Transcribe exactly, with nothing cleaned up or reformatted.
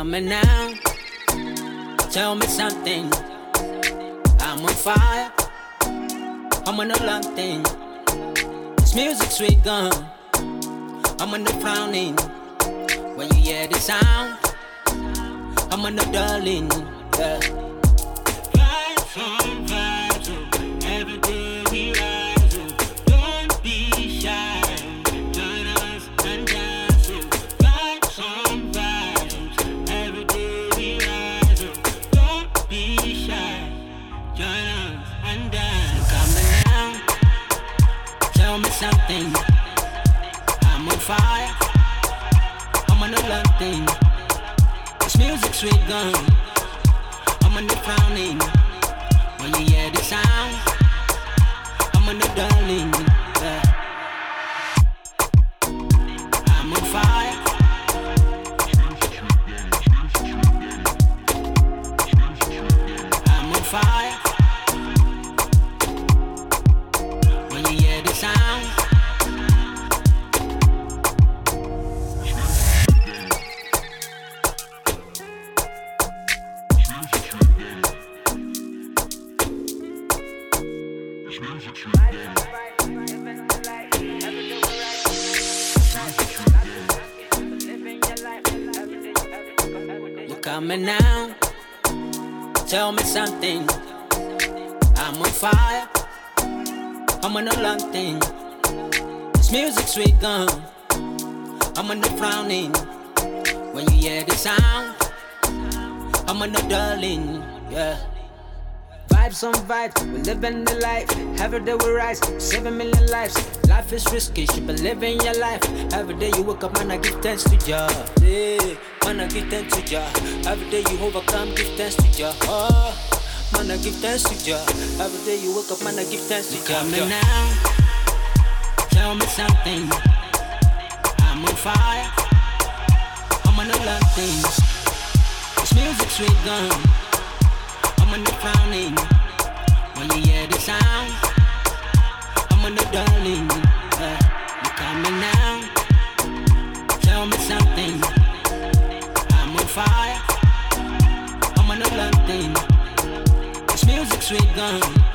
coming now. Tell me something. I'm on fire. I'm on a long thing. This music sweet gun. I'm on the frowning. When you hear the sound, I'm on the darling. Yeah. Vibes on vibes, oh, every day we rise, oh, don't be shy, join us and dance, oh, vibes on vibes, every day we rise, oh, don't be shy, join us and dance. Coming down, tell me something. I'm on fire, I'm on a long thing. This music sweet gun. I'm on the frowning. When you hear the sound, I'm on the darling. Yeah. I'm on fire. I'm on fire. When you hear the sound. You're coming now. Tell me something. I'm on fire. I'm on a long thing. This music sweet gun. I'm on the frowning. When you hear the sound, I'm on the darling. Yeah. Vibes on vibes, we living the life. Every day we rise, seven million lives. Life is risky, you be living your life. Every day you wake up, man, I give thanks to Jah. Yeah, man, I give thanks to Jah. Every day you overcome, give thanks to Jah. Oh, man, I give thanks to Jah. Every day you wake up, man, I give thanks to Jah. Coming now, tell me something. I'm on fire. I'm on a lot of things. This music sweet gun. I'm on the frowning. When you hear the sound, I'm on the darling. Uh, you're coming now. Tell me something. I'm on fire. I'm on a long thing. This music sweet gun.